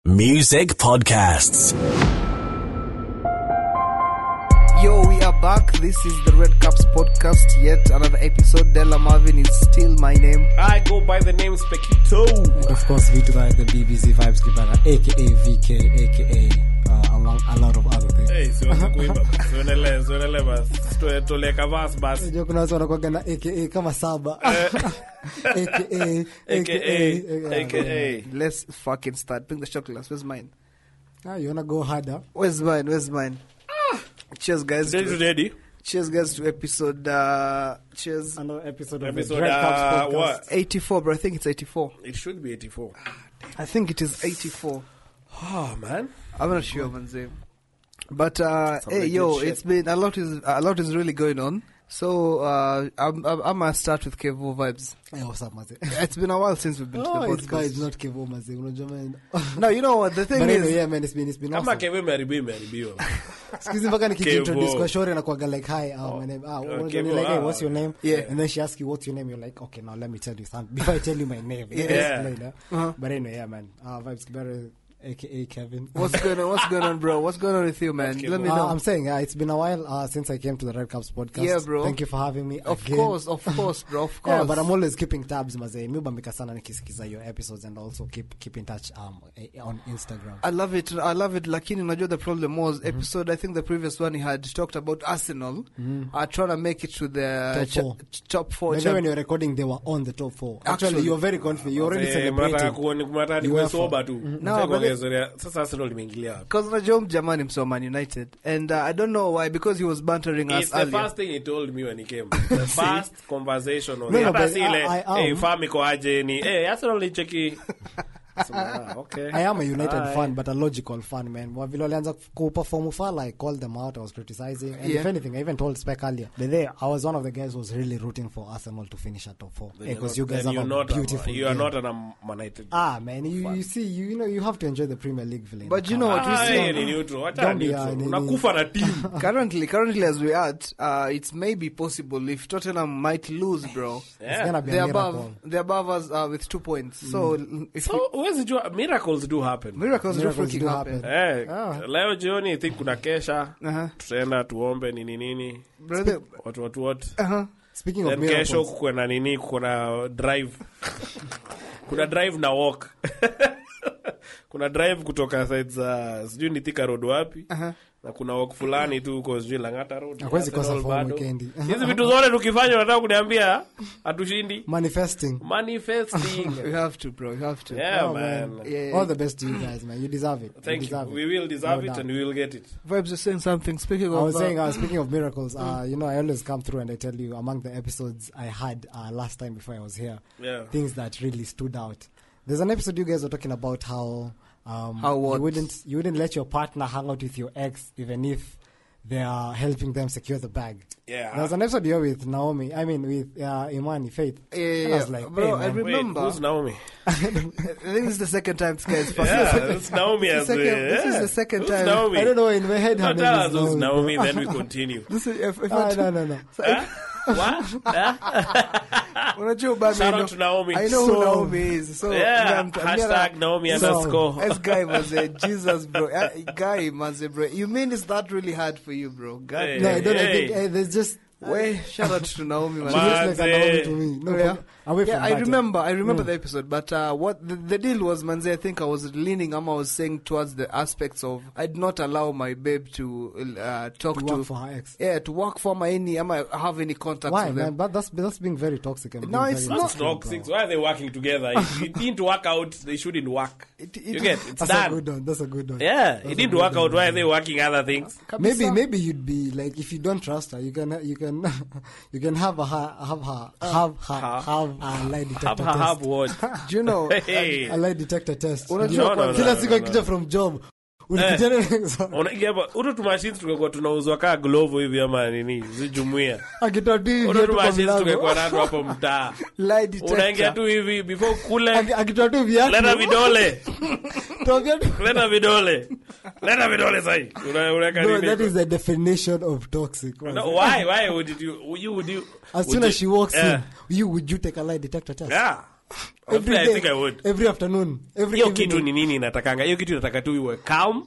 Music Podcasts. Yo, we are back. This is the Red Caps Podcast. Yet another episode. Della Marvin is still my name. I go by the name Spekito. And of course, Vito the BBC Vibes Kibana, aka VK, aka among a lot of other things. Hey, so suenele bas. Toleka bas. Unajua kuna watu wanakuwa na aka kama saba. aka. Let's fucking start. Bring the shot glass. Where's mine? You wanna go harder? Where's mine? Cheers, guys. Ready? Cheers, guys, to episode. Cheers. Another episode of Episode, the Red Caps Podcast. what? 84, bro. I think it's 84. It should be 84. I think it is 84. Oh, man. I'm not sure, manze. But hey, like yo, good shit. it's been a lot is really going on. So I'm gonna start with Kevo vibes. Hey, what's up, Mazi? It's been a while since we've been to the It's podcast. not Kevo, Mazi. Unajua man. No, you know what the thing But is. anyway, yeah, man, it's been Kama awesome. kewe meharibiwa. Excuse me, mpaka nikiintroduce Kevo. kwa shore na kuaga like, hi, my name. Kevo, Like, hey, what's your name? Yeah. And then she asks you, what's your name? You're like, okay, now let me tell you something. Before I tell you my name. Yeah. Later. But anyway, yeah, man. Vibes Kibara, aka Kevin. What's going on, bro? What's going on with you, man? Let me know. I'm saying, it's been a while since I came to the Red Caps Podcast. Yeah, bro. Thank you for having me Of again. course, bro. Of course. Yeah, but I'm always keeping tabs, mazee. Mi bambika sana nikisikiza your episodes and also keep in touch on Instagram. I love it. Lakini unajua the problem was episode. I think the previous one he had talked about Arsenal trying to make it to the top four. Maybe when you're recording, they were on the top 4. Actually, you're very confident. You're already celebrating. Mnataka nikuwe soba tu. No, but Sasa Arsenal limeingilia. because unajua jamani mso Man United, and I don't know why, because he was bantering us It's the earlier. first thing he told me when he came. The first conversation on No, hata but sile, I am. hey, famiko aje ni, hey, Arsenal ni cheki. Okay. I am a United fan, but a logical fan, man. Vile walianza kuperform ufala, I called them out. I was criticizing. And if anything, I even told Spec earlier. But there, I was one of the guys who was really rooting for Arsenal to finish at top 4. Because you guys have a beautiful You are game. not an United. Man, you see, you have to enjoy the Premier League villain. But you know what we see ni neutral. Wacha Don't be, neutral. ni- Unakufa na team. currently as we are, it's maybe possible if Tottenham might lose, bro. It's gonna be They're a miracle. above us with 2 points. So if So, huwezi jua, miracles do happen. miracles do Miracles freaking do happen. happen. Leo jioni I think kuna kesha. Uh-huh. Tutaenda tuombe nini. Brother, What. Speaking of Then miracles, kesho kuko na nini, kuko na drive. Kuna drive na walk. Kuna drive kutoka side za sijui ni Thika Road wapi. Na kuna walk fulani tu huko sijui Lang'ata Road. Hakuwezi kosa Arsenal form bado. weekendi. Hizi vitu zote tukifanya unataka kuniambia hatushindi. manifesting. Manifesting. we have to, bro. We have to. Yeah, Oh, man. Yeah. All the best to you guys, man. You deserve it. Thank you. deserve We will deserve No it doubt. and we will get it. Vibes are saying something. Speaking I of was saying, speaking of miracles, I always come through and I tell you among the episodes I had last time before I was here, Yeah. things that really stood out. There's an episode you guys were talking about how what? you wouldn't let your partner hang out with your ex even if they are helping them secure the bag. Yeah. There was an episode here with Naomi. I mean with Imani Faith. And I was like, bro, hey, I man. remember. Wait, who's Naomi? I think this is the second time this guy is fucking. Yeah, it's Naomi as well. This is the second Who's time. Naomi? I don't know, in my head her No, tell us name is who's Naomi. Naomi, then we continue. This is if I No. What? unajua bado Shout out to Naomi. I know So- who Naomi is. So Yeah, I'm hashtag Naomi So, underscore. This guy was a Jesus, bro. Guy was a bro. You mean it's that really hard for you, bro? God, Hey. No, I don't. I Hey. think there's just Way, shout out to Naomi, man. she looks like a Naomi to me. No, Yeah. away from Yeah, I that, remember the episode, but what the deal was, Manze, I think I was leaning, I was saying towards the aspects of I'd not allow my babe to talk to to work for her ex. Yeah, to work for my any, have any contact Why, with man? them. But that's being very toxic. And No, being it's very not. That's toxic. Why are they working together? If it didn't work out, they shouldn't work. You get it's That's done. a good one. That's a good one. Yeah, That's it a didn't good work one. out. Why are they working other things? Maybe you'd be like, if you don't trust her, you can have her lie detector test. What? Do you know? Hey. A lie detector test. Unajua No, Kila no, siku no, akija from job. Ulikutana Uto tumashini tungekuwa tunauzwa kaa glovo hivi ama nini zijumuia. akitoa tu hivi Uto viatu kwa tumashini mlango. tungekuwa nato hapo mtaa. Lie detector. Unaingia tu hivi before kule. Akitoa tu viatu. Leta vidole. Toa viatu. Leta vidole sahi. Unaweka No, nini? that is the definition of toxic. No, why would you As soon as she walks Yeah. in, would you take a lie detector test? Yeah. Every I day, think I would. every afternoon, every Hiyo evening. kitu ni nini inatakanga? Hiyo kitu inataka tu iwe calm.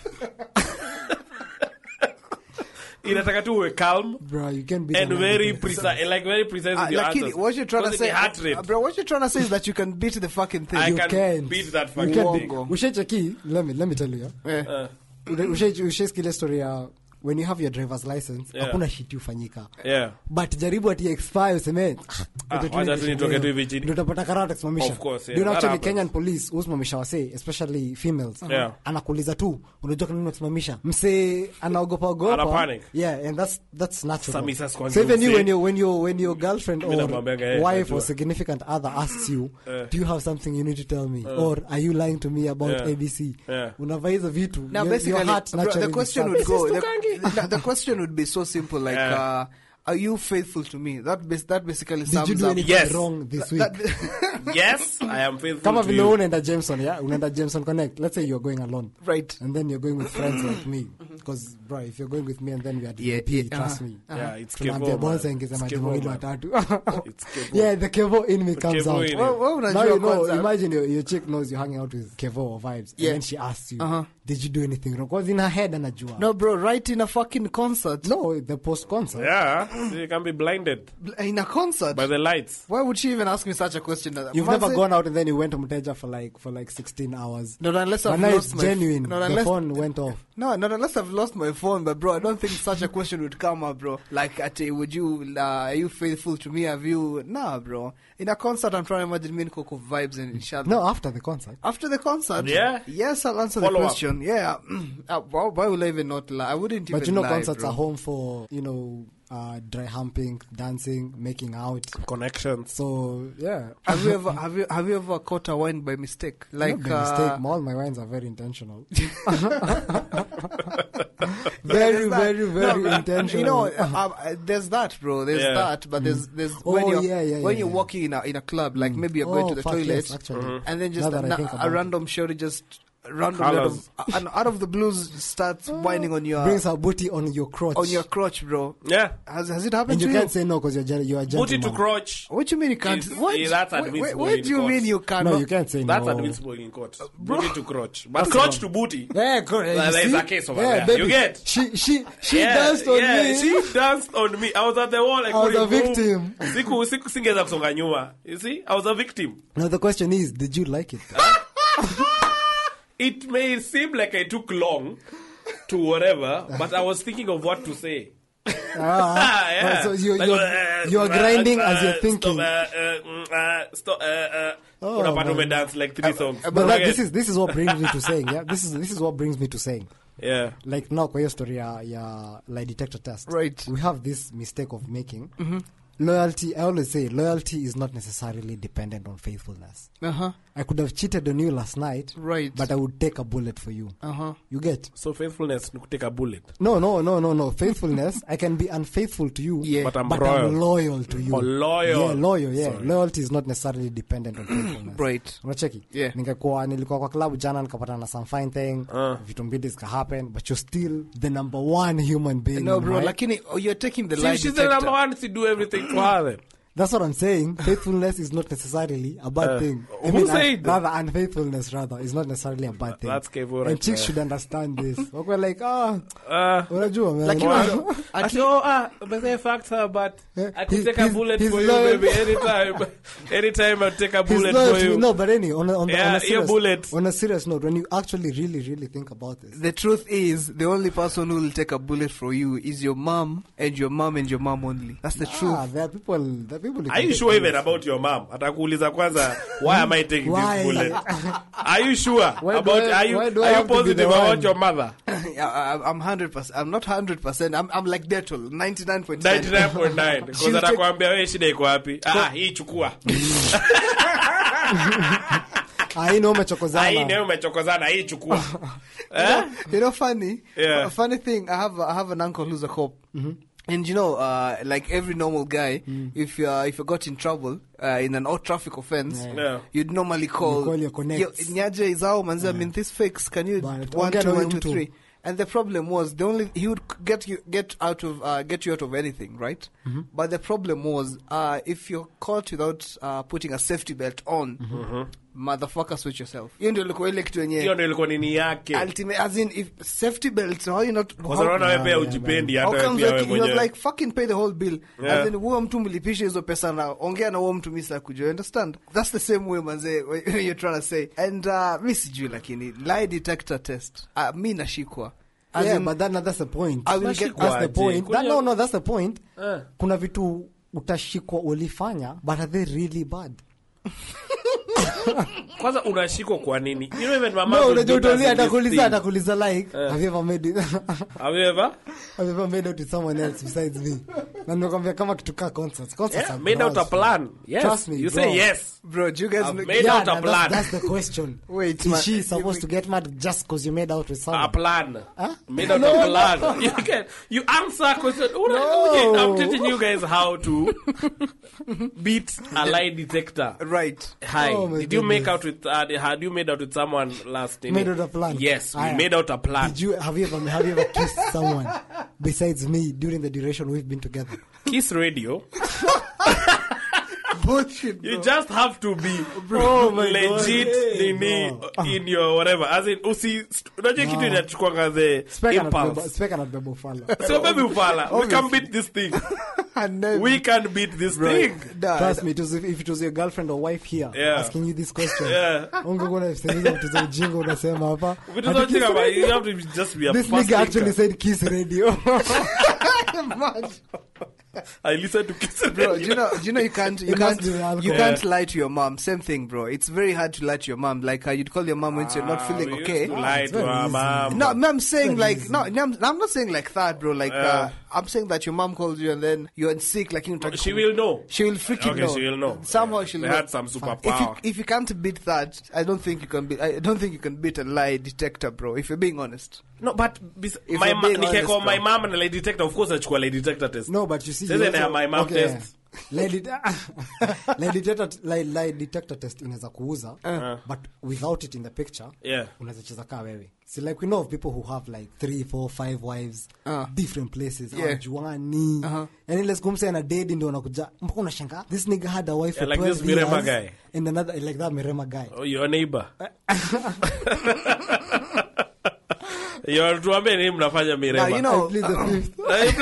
Inataka tu uwe calm. Bro, you can beat and a man very with precise, like very precise with your Lakini, answers. what you're trying to Because say, the heart rate. bro, what you're trying to say is that you can beat the fucking thing. I You can can't. beat that You fucking can thing. Wongo. Ushaicheki, let me tell you. Yeah. Ushaisikile story ya when you have your driver's license, Yeah. hakuna shit ufanyika. Yeah. But jaribu ati expire useme wacha tu nitoke tu hivi chini. ndio utapata karata kusimamisha. Of course, yeah. Do you know That actually happens. Kenyan police usimamisha wase, especially females. Yeah. Anakuuliza tu, unajua kwa nini unasimamisha? Mse anaogopa. Ana panic. Yeah, and that's natural. Samisa kwanza So even you mse. when your girlfriend Mimi or namwambianga, wife najua. or significant other asks you, do you have something you need to tell me or are you lying to me about Yeah. ABC? Yeah. Unavaa hizo vitu. Now, your basically, heart bro, naturally the question starts- would go. The question would be so simple, like, Yeah. are you faithful to me? That basically Did you sums do up. anything Yes. wrong this week? Yes, I am faithful Kama to vile you. unaenda Jameson, yeah? Unaenda Jameson Connect. Let's say you're going alone. Right. And then you're going with friends like me. Because, bro, if you're going with me and then we are DP, trust me. Yeah, it's Tunaambia Kevo, bonza man. ingiza It's maji Kevo, mawili man. watatu. It's Kevo. Yeah, the Kevo in me comes Kevo out. in Well, well, Now unajua you know, kwanza- imagine your chick knows you're hanging out with Kevo or Vibes. Yeah. And then she asks you, Uh-huh. did you do anything wrong? Because in her head, anajua. No, bro, right in a fucking concert. No, the post-concert. Yeah, so you can be blinded In a concert. by the lights. Why would she even ask me such a question? You've Manze- never gone out and then you went to Mteja for like 16 hours. Not unless But I've now lost it's my genuine. Not The unless phone went off. No, not unless I've lost my phone. But bro, I don't think such a question would come up, bro. Like, would you? Are you faithful to me? Have you? Nah, bro. In a concert, I'm trying to imagine me and Coco vibes and each other. No, after the concert. After the concert, Yeah? yes, I'll answer Follow the up. question. Yeah, why would I even not lie? I wouldn't even. But you know, lie, concerts bro. are home for, dry humping, dancing, making out. Connections. So, yeah. Have you ever caught a wine by mistake? Like, Not by mistake. All my wines are very intentional. there's that. very No, intentional. You know, there's that, bro. There's Yeah. that, but there's Oh, when you're yeah, when you're yeah. walking in a club, like maybe you're going to the fuck toilet, yes, actually. and then just Now that I think a about it. random shorty just randomly out of the blues starts whining on your Brings her booty on your crotch. bro. Yeah. Has it happened And to you you? can't say no because you're a gentleman. Put it to crotch. What do you mean you can't? Is- What? yeah, that's What admissible do in you court. mean you can't? No, you can't say That's no. admissible in court. Booty to crotch. But crotch to booty. Yeah, There's a case over there. Baby, You get? She Yeah, danced on me. She danced on me. I was at the wall. I was a couldn't victim. move. Singeweza kusonga nyuma. You see? I was a victim. Now the question is, did you like it? It may seem like I took long to whatever, but I was thinking of what to say. Yeah. So you're Like, grinding as you're thinking. Stop. Oh, Unapata man. dance like 3 songs. But this is what brings me to saying, yeah. This is what brings me to saying. Yeah. Like now, kwa hiyo story ya lie detector test. Right. We have this mistake of making. Loyalty, I always say, loyalty is not necessarily dependent on faithfulness. I could have cheated on you last night, Right. but I would take a bullet for you. You get? So faithfulness, take a bullet. No. Faithfulness, I can be unfaithful to you, Yeah. But I'm I'm loyal to you. Oh, loyal. Yeah, loyal, yeah. Sorry. Loyalty is not necessarily dependent on faithfulness. Right. Unacheki? Yeah. Nilikuwa kwa club jana nikapata na some fine thing. Vitu mbili zika happen, but you're still the number one human being. No, bro. right? Lakini, you're taking the See, lie if she's detector. the number one, she do everything for her then. That's what I'm saying. Faithfulness is not necessarily a bad thing. who said that? Rather, unfaithfulness is not necessarily a bad thing. That's Kevo right And chicks there. should understand this. We're like, unajua, man. But they fucked her, but I could He's- take a he's- bullet he's for you, loyal. baby, anytime. Anytime I'll take a He's bullet loyal for to you. you. No, but anyway, on Yeah, a your serious, bullet. on a serious note, when you actually really, really think about this, The truth is, the only person who will take a bullet for you is your mom and your mom and your mom only. That's the truth. there are people who Are you can sure take even bullets. about your mom? Atakuuliza kwanza, why am I taking Why? this bullet? Are you sure Why about? do I Are you have to be positive the about one? your mother? I'm 100%. I'm not 100%. I'm like Dettol, 99.9. 99.9. Because She'll take- atakwambia wewe shida iko wapi? Hii chukua. Hii ndio umechokozana. Hii ndio umechokozana, hii chukua. You know, funny. Yeah. Funny thing. I have an uncle who's a cop. And you know, like every normal guy, if you got in trouble in an odd traffic offense, Yeah. you'd normally call You call your connects. Nyaje izao manzi, I mean this fix. Can you Bana, 1 tuongea 2 na 1 huyu 2 mtu. 3? And the problem was he would get you out of anything, right? Mm-hmm. But the problem was if you're caught without putting a safety belt on, motherfucker, switch yourself. Hiyo ndio ilikuwa ile kitu yenyewe. Hiyo ndio ilikuwa nini yake. Ultimate, as in, if safety belts, how you not? Kwa sababu wewe pia ujipendi hata wewe pia wewe mwenyewe. You're like fucking pay the whole bill. As in, huo mtu mlipisha hizo pesa na ongea na huo mtu misa kujua. Understand? That's the same way manze you're trying to say. And mimi sijui lakini lie detector test. Mimi nashikwa. But that's the point. That's the point. That's the point. Kuna vitu utashikwa ulifanya, but are they really bad? Kwanza unashikwa kwa nini? You know even mama atakuuliza like have you ever made out with someone else besides me? Na nimekwambia kama kituka concerts made out a plan. Yes. Trust me, you bro. say yes. Bro, you guys made out a plan. That's the question. Wait, is she supposed to get mad just because you made out with someone? A plan. Huh? Made out a plan. You answer question. Okay, I'm teaching you guys how to beat a lie detector. Right. Hi. Did you make out with had you made out with someone last night? Made out a plan. Yes, we made out a plan. Have you ever kissed someone besides me during the duration we've been together? Kiss radio. Bullshit, bro. You just have to be legit in your whatever. As in, unajua kitu inachukua the impulse. Speka na bebo fala. So baby ufala, we can beat this thing. We can beat this thing. Trust me, if it was your girlfriend or wife here asking you this question, ungekuwa unafikiria vitu za ujinga unasema hapa. You have to just be a this nigga actually said kiss radio. I listen to Kiss Radio. Bro, you know you can't lie to your mom. Same thing, bro. It's very hard to lie to your mom. Like you'd call your mom when you're not feeling okay. Lie to her mom. No, I'm saying like I'm not saying like that, bro. Like I'm saying that your mom calls you and then you're sick. Like she will know. She will freaking know. She will know. Somehow she'll know. They had some superpower. If you can't beat that, I don't think you can beat. I don't think you can beat a lie detector, bro. If you're being honest. No, but my mom and a lie detector, of course, I choose a lie detector test. No, but you see, my mom test. Lie detector test inaweza kuuza, but without it in the picture, unaweza cheza kaa wewe. See, like we know of people who have like 3, 4, 5 wives, different places, juani. And let's come say na dead ndio unakuja. Mpaka unashangaa, this nigga had a wife for 12 years. Like this Mirema guy. And another like that Mirema guy. Oh, your neighbor. You're tuambie nini mnafanya Mirema. You know, I plead the fifth.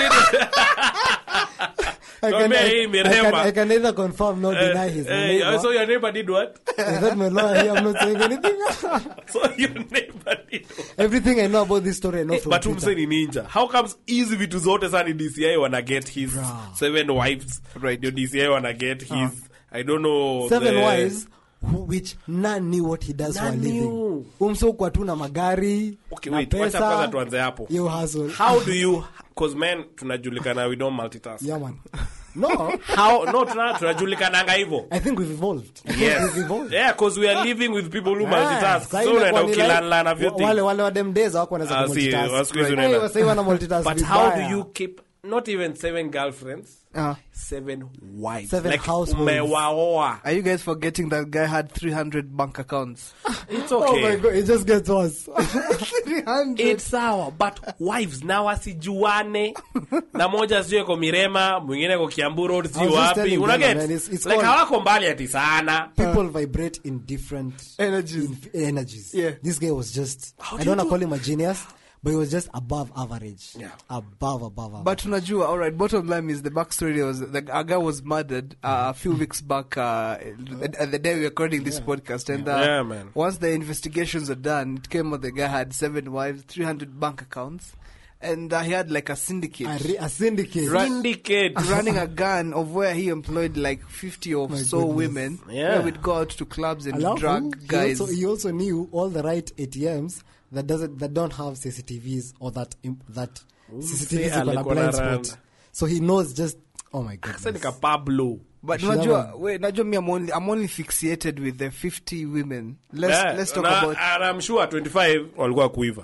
I can neither confirm nor deny his neighbor. So your neighbor did what? Is that my lawyer here? I'm not saying anything. So your neighbor did what? Everything I know about this story I know from Twitter. But umse ni ninja. How comes easy vitu zote sana DCI wanna get his 7 wives? Right, your DCI wanna get his I don't know 7 wives which none knew what he does for a living. Umso kwa tu na magari. Okay, wait. Wacha kwanza tuanze hapo. You hustle. How do you cause men tunajulikana we don't multitask. Yeah man. No. How? No, tunajulikananga hivyo. I think we've evolved. Yes. Yeah, because we are living with people who multitask. So unaenda ukilala few things. Wale wa dem days hawako wanaweza multitask. Wasi wana multitask. But how do you keep not even 7 girlfriends? 7 wives. 7 like households. Are you guys forgetting that guy had 300 bank accounts? It's okay. Oh my god, it just gets worse. 300. It's sour, but wives na wasijuane. Na moja sio kwa Mirema, mwingine kwa Kiambu Road sio wapi. Unaget? Like hawako mbali ati sana. People vibrate in different energies. Yeah. This guy was just I don't want to call him a genius. But he was just above average. Yeah. Above average. But unajua, alright, bottom line is the backstory was a guy was murdered a few weeks back the day we were recording this podcast. And man. Once the investigations are done, it came out the guy had 7 wives, 300 bank accounts. And he had like a syndicate. A syndicate. Running a gun of where he employed like 50 or so women. Yeah. Where we'd go out to clubs and drug guys. He also knew all the right ATMs that don't have CCTVs or that CCTVs on a blind spot. So he knows just oh my goodness. Like a Pablo. But najua me I'm only fixated with the 50 women. Let's talk about and I'm sure 25 walikuwa kuiva.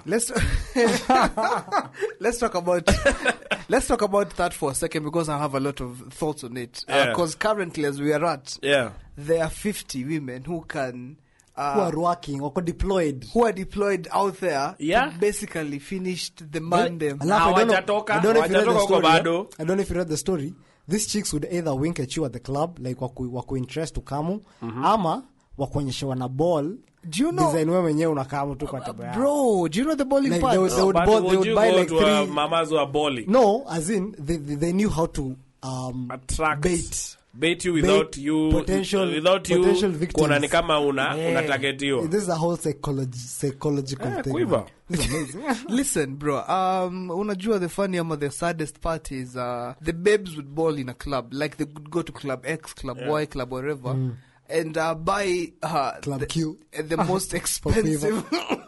Let's talk about that for a second because I have a lot of thoughts on it. Because currently as we are at there are 50 women who can who are working or deployed. Who are deployed out there Yeah. to basically finish the man them. Alafu, I don't know if you read the Hawajatoka story, bado. I don't know if you read the story. These chicks would either wink at you at the club, like waku interest to kamu, ama wakuonyeshewa na ball. Do you know? Design wewe mwenyewe unakamu tu kwa table yao. Bro, do you know the bowling Like part? they would buy like to 3. mamas who are bowling? No, as in they knew how to Attract. bait You without you potential victims. kuona ni kama una target hiyo. This is a whole psychological thing. Quiver. This is amazing. Listen, bro. Unajua the funny ama the saddest part is the babes would ball in a club, like they would go to club X, club Y, club whatever, and buy Club Q. the most expensive,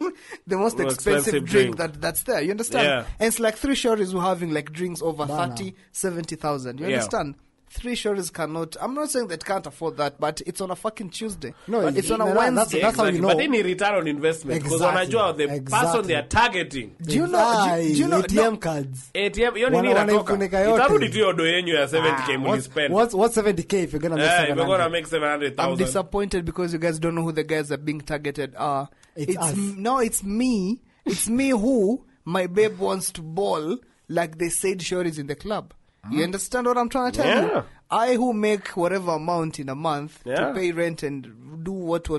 the most expensive drink that's there. You understand? Yeah. And it's like 3 shorties who are having like drinks over Bana. 30,000-70,000. You Yeah. understand? 3 shorties cannot. I'm not saying that can't afford that, but it's on a fucking Tuesday. No, it's on a no, Wednesday. that's how you know. But then return on investment because Exactly. wanajua the person they are targeting. Do you know? Do you know? ATM no, cards? ATM hiyo nini Wana inatoka? ifunika yote. Itarudi tu odo yenyu ya 70k mlispend. What's 70k if you're gonna make Yeah, 700? we're gonna make 700,000. I'm disappointed because you guys don't know who the guys that are being targeted are. It's us. No, it's me. It's me who my babe wants to ball like they said shorties in the club. You understand what I'm trying to tell Yeah. you? I who make whatever amount in a month Yeah. to pay rent and do what.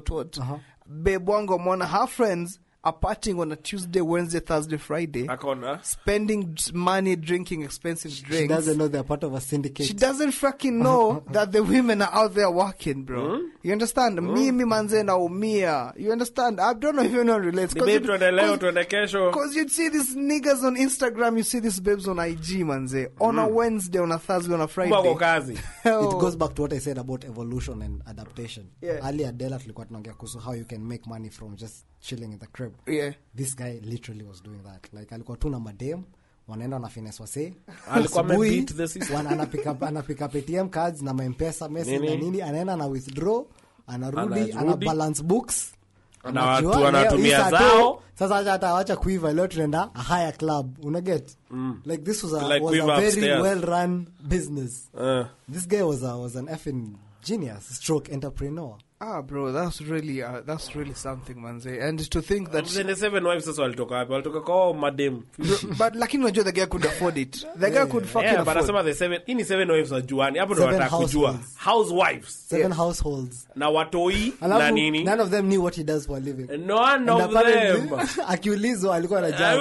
Babe wango mwana, her friends are partying on a Tuesday, Wednesday, Thursday, Friday. Akona. Spending money, drinking expensive She drinks. doesn't know they're part of a syndicate. She doesn't fucking know that the women are out there working, bro. You understand? Mimi manze naumia. You understand? I don't know if anyone relates. Ni babe tuende leo tuende kesho. Because you'd see these niggas on Instagram, you see these babes on IG, manze. On a Wednesday, on a Thursday, on a Friday. Wako kazi. It goes back to what I said about evolution and adaptation. Yeah. Earlier Adela tulikuwa tunaongea kuhusu how you can make money from just chilling in the crib. Yeah. This guy literally was doing that. Like alikuwa tu na madem wanaenda na finesse wase. Alikuwa Asubuhi, amebeat the system. anapick up ATM cards na M-Pesa message Nini? na nini, anaenda na withdraw, anarudi, ana Anarudi. balance books. Na Anajua, watu leo, wanatumia hii saa zao. tu, sasa acha kuiva leo tunaenda a higher club. Una get? Like this was Like a Quiver very upstairs. well run business. This guy was an effing genius, stroke entrepreneur. Bro, that's really something, manze. And to think that, The 7 wives sasa walitoka wapi? Walitoka kwa madem. but lakini unajua the guy could afford it. The guy could fucking Yeah, but afford. nasema the 7, hii ni 7 wives wa juani. Hapo ndo 7 wataka kujua. households. Housewives. 7 households. Na watoi Alafu, na nini? none of them knew what he does for a living. None And of apparently, them. akiulizwa alikuwa anajua.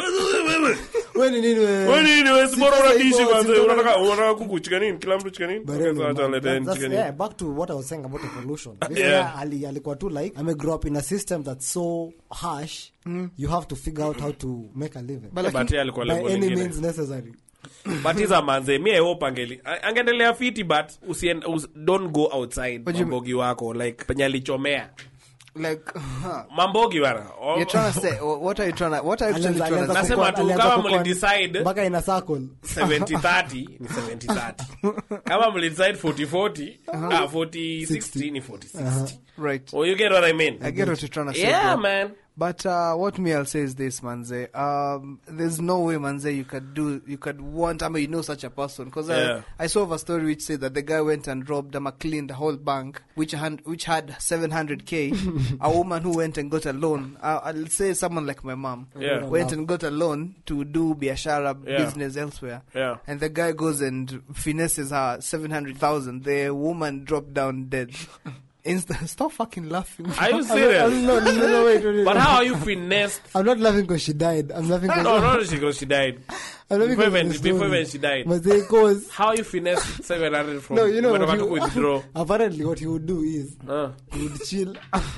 Wewe ni nini wewe? Wewe nini wewe? Sibora Sasa unadishi hivyo, kwanza. sibora- Unataka kuku chicken nini? Kila mtu chicken nini? But Okay, anyway, so acha man, leteni that's, chicken yeah, nini. back to what I was saying about evolution. This Yeah. guy alikuwa tu like, grow up in a system that's so harsh, you have to figure out how to make a living. But But yeye alikuwa By level any nyingine. means necessary. But iza manze, mi I hope angeendelea fiti, but don't go outside What do you mambogi wako, like penye alichomea. Like, Mambogi bana. you're trying to say, what are you actually trying to Alianza say? Nasema tu alianza kama kukua- mlidecide mpaka ina circle. 70-30 ni 70-30. Kama mlidecide 40-40, 40-60 ni 40-60. Right. Oh, you get what I mean? I get what you're trying to say. Yeah, bro. man. But what me I'll say is this, manze. There's no way, manze, you could want, I mean, you know such a person. Because Yeah. I saw of a story which said that the guy went and robbed cleaned the whole bank, which had 700k. A woman who went and got a loan. I'll say someone like my mom. Yeah. Went and got a loan to do biashara Yeah. business elsewhere. Yeah. And the guy goes and finesses her 700,000. The woman dropped down dead. Stop fucking laughing. Are you serious? No, wait. But how are you finessed? I'm not laughing because she died. I'm laughing because No, not because she died. I'm laughing Before because of the even story. she died. But they goes. How you finesse 700 from No, you know whatever what to he, withdraw? apparently what he would do is Uh, he would chill.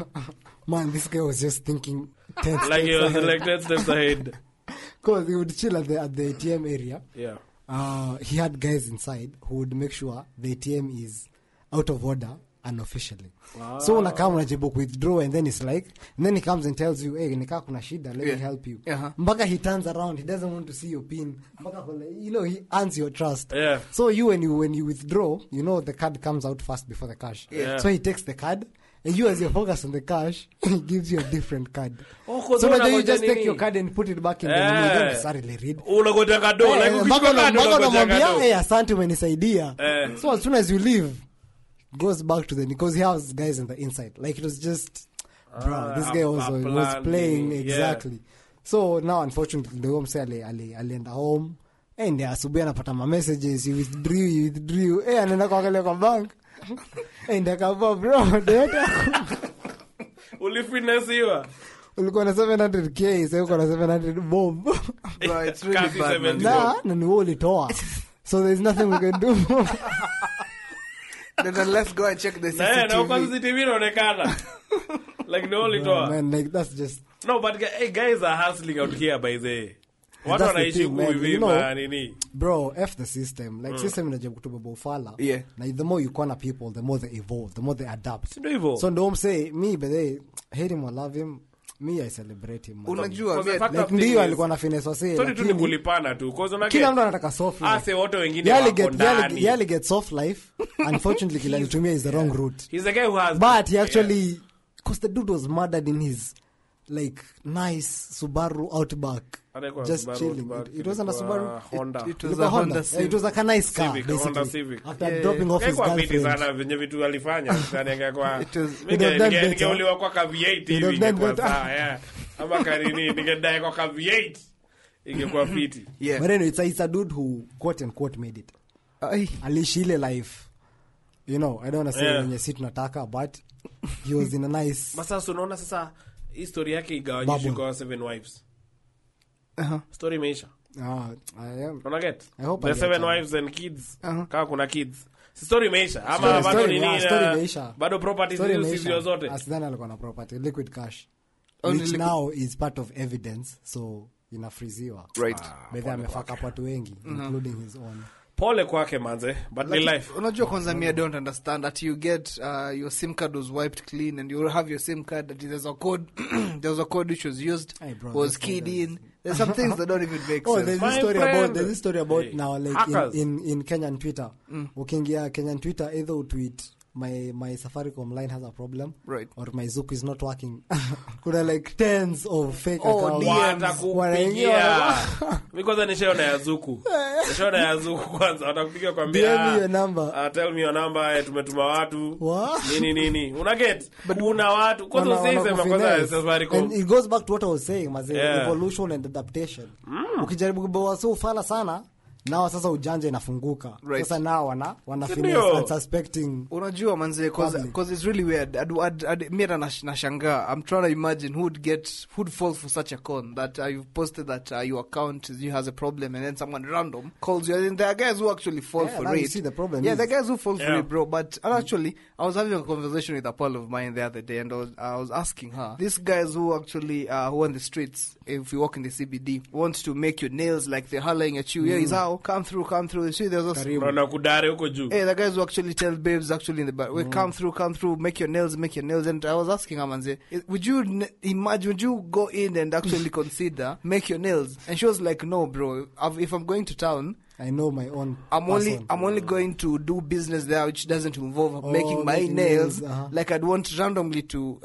Man, this guy was just thinking 10 like steps he was ahead. like 10 steps ahead. Because he would chill at the ATM area. Yeah. He had guys inside who would make sure the ATM is out of order unofficially. Wow. So unakaa unajibu withdraw and then it's like, and then he comes and tells you, hey, nikaa kuna shida, let me help you. Uh-huh. Mpaka he turns around, he doesn't want to see your pin. Mpaka he earns your trust. Yeah. So when you withdraw, the card comes out first before the cash. Yeah. So he takes the card, and you as you're focused on the cash, he gives you a different card. Oh, 'cause So una now you ngoja just take nini? your card and put it back in the Eh. menu. You don't necessarily read. Unagoja kado, like Mpaka ukishika kado unagoja unamwambia, kado. hey, asante umenisaidia. So as soon as you leave, goes back to because he has guys on the inside. Like it was just bro, this guy was playing exactly. So now unfortunately the home say alienda home and asubuhi anapata ma messages, you withdrew anaenda kuangalia kwa bank and akaba bro data ulifinesiwa ulikuwa na 700k sasa uko na 700 bomb Bro, it's really bad, man. na ni wewe ulitoa, so there's nothing we can do. Then let's go and check the na kwa CCTV. CCTV inaonekana like no litoa. Man, like that's just No, but guys are hustling out here by the watu that's the wanaishi thing, man. kuivi You know, ma nini. bro, F the system. Like system inajaribu kutubeba ufala. Yeah. Like the more you corner people, the more they evolve, the more they adapt. Ndio hivyo. So don't say me, but they hate him or love him. Me, I celebrate him. Unajua Because the me- fact Like of thing ndio is- alikuwa na finesse wase. Story tu ni Lakini kulipana tu. Cause una kila get mtu anataka soft life. ase wote wengine Yali wako ndani. get soft life. Unfortunately, kila alitumia is the wrong route. He's the guy who has But he actually, because the dude was murdered in his like nice Subaru Outback, Alikuwa just Subaru chilling. Outback, It wasn't a ilikuwa Subaru. Honda. It was Ilikuwa a Honda. Honda Yeah, it was like a nice car, Civic, basically. Honda Civic. After Yeah, dropping off his Kwa fiti girlfriend. sana venye vitu alifanya. Sana ingekuwa. It was- You'd have done better. Ningeuliwa kwa ka V8 You'd hivi have done ingekuwa better. sawa, yeah. Ama karini ningedai kwa ka V8 ingekuwa fiti. Yeah. But anyway, it's a dude who quote unquote made it. Ai. Aliishi ile life. You know, I don't want to say Yeah. wenye si tunataka, but he was in a nice Sasa unaona sasa history yake igawanyishwe Bubble. kwa 7 wives. Uh-huh. Story imeisha. I am. Una get? I hope The I get 7 that. wives and kids. Uh-huh. Kama kuna kids. Si story imeisha. Ama bado Story, nini? yeah, story imeisha. Bado properties Story hizo imeisha. sio zote. Asidhani alikuwa na property, liquid cash. Only Which liquid- now is part of evidence, so inafriziwa. Right. Bedhe amefaka watu wengi, including his own. Pole kwake manze, but ni life. Unajua kwanza me I don't understand that you get your SIM card was wiped clean and you have your SIM card that there's a code there was a code which was used Hey, bro, was that's keyed not in. There's some things that don't even make Oh, sense. there's My this story about Hey. now, like Hackers. in Kenyan Twitter. Ukiingia Kenyan Twitter, either utweet my Safaricom line has a problem, Right. or my Zuku is not working. Kuna like tens of fake Oh, accounts. DMs. Watakupigia. Mimi kwanza nishaona ya Zuku. Nishaona ya Zuku kwanza watakupigia kwambia. DM me your number. Tell me your number, tumetuma watu. What? Nini. Una get? But una watu. Kwanza Wana- usisema kwanza wanakufinesse. Safaricom. And it goes back to what I was saying, maze, Yeah. evolution and adaptation. Ukijaribu kuboa so ufala sana, nao sasa ujanja inafunguka. Right. Sasa nao wana Ndio. finesse unsuspecting. Unajua manze cause it's really weird. Me nashangaa. I'm trying to imagine who'd fall for such a con that you've posted that your account has a problem and then someone random calls you. And there are guys who actually fall Yeah, for now it. you see the problem Yeah, is- the guys who fall for Yeah. it, bro. But actually, I was having a conversation with a pal of mine the other day, and I was asking her, these guys who actually who on the streets, if you walk in the CBD, want to make your nails like they're hollering at you. Yeah, is how come through. You see, there's also Karibu. Unaona kudare huko juu. hey, the guys who actually tell babes actually in the back, we come through, make your nails. And I was asking her, manze, would you imagine, would you go in and actually consider make your nails? And she was like, no, bro. If I'm going to town, I know my own I'm person. only going to do business there which doesn't involve making my making nails. nails, uh-huh. Like I'd want randomly to,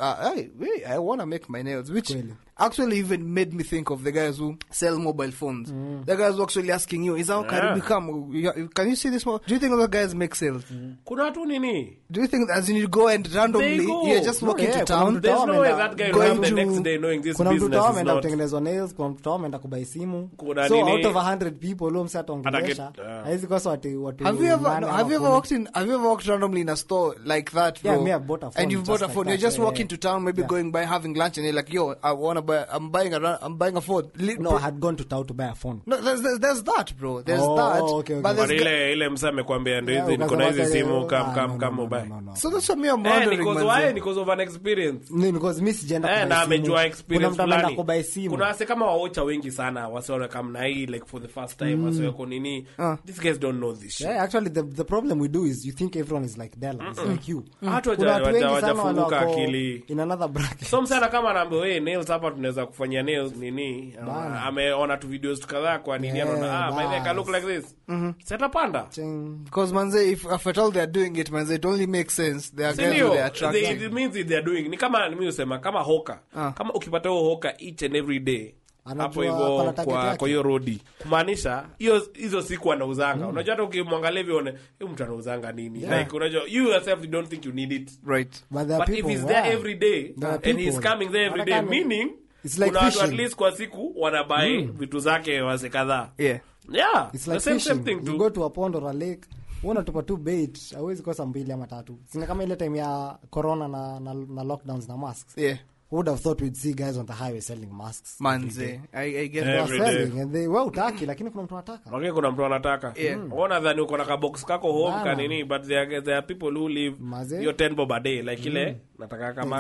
I want to make my nails, which Kweli. actually even made me think of the guys who sell mobile phones. The guys who actually asking you, is how can you become? Can you see this one? Do you think those guys make sales? Kuna watu nini? Do you think as in you go and randomly They go. you're just No, walking yeah, to town? kuna There's mtu no way ameenda- that guy going will have the to- next day knowing this kuna mtu business tao is ameenda not. kutengenezwa nails, kuna mtu tao ameenda kubai simu. Kuna So nini? out of 100 people leo msa ataongelesha. Ataget- Haizi kosa watu Have you ever nane have you ever ama walked randomly in a store like that, bro? Yeah, me, I bought a phone and you've just bought a like phone. that, You're just yeah, walking yeah. to town, maybe Yeah. going by having lunch, and you're like, yo, I'm buying a phone. No, I had gone to town to buy a phone. No, there's that, bro. There's Oh, that. okay. But But there's ile msa amekwambia ndio Yeah, hizi niko na hizi ukasema simu no, come no, mobile. no. so that's what me I'm wondering, Because man. why? Because of an experience. No, because mi sijaenda kubuy Na simu. amejua Kuna experience mtu ameenda fulani. kubuy simu. Kuna wase kama waocha wengi sana wasione kama na hii like for the first time wase wako nini. These guys don't know this shit. Yeah, actually the problem we do is you think everyone is like Della, is like you. Watu Kuna watu wengi sana wajafunguka wako akili. in another bracket. So msana kama anaambia wewe nails hapa tunaweza kufanyia nails nini? Bana. Ameona tu videos kadhaa kwa nini Yeah, anaona by the way, I can look like this. Setapanda. Ching. Because manze, if at all they're doing it, manze, it only makes sense. They are guys who Sindio? they attract. It means they are doing. Ni kama mimi usema kama hoka. Kama ukipata huo hoka each and every day hapo hivyo kwa hiyo road. Kumaanisha hizo siku anauzanga. Unajua hata ukimwangalia hivi uone huyu mtu anauzanga nini. Like unajua you yourself you don't think you need it. Right. But if he's there every day and he's coming there every day, meaning it's like kuna at least kwa siku wanabai vitu zake wase kadhaa. Yeah. It's like the same thing. You go to a pond or a lake, unatupa tu bait, hauwezi kosa 2 ama 3. Sina kama ile time ya corona na lockdowns na masks. Yeah. Who would have thought we'd see guys on the highway selling masks? Manze, I get selling and they utaki lakini kuna mtu anataka. Okay, kuna mtu anataka. Unaona dhani uko na box kako home kanini, but there are people who live your 10 bob a day like ile nataka kama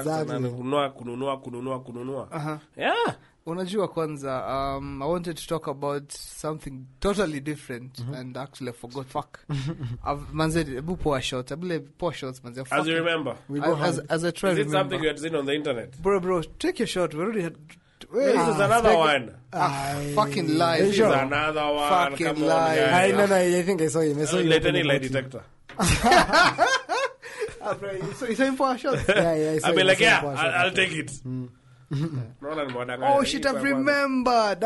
kununua. Yeah. Unajua kwanza I wanted to talk about something totally different and actually I forgot. Fuck. Manze, pour shots manze. As you remember, as I try is to it something you had seen on the internet? Bro, take your shot. We already had. This is another one. Fucking lie. This is another one. Fucking Come lie. On, no, I think I saw you. Let any lie detector. So you saying pour shots? Yeah. I mean, like, I'll take it. Oh shit, I've remembered.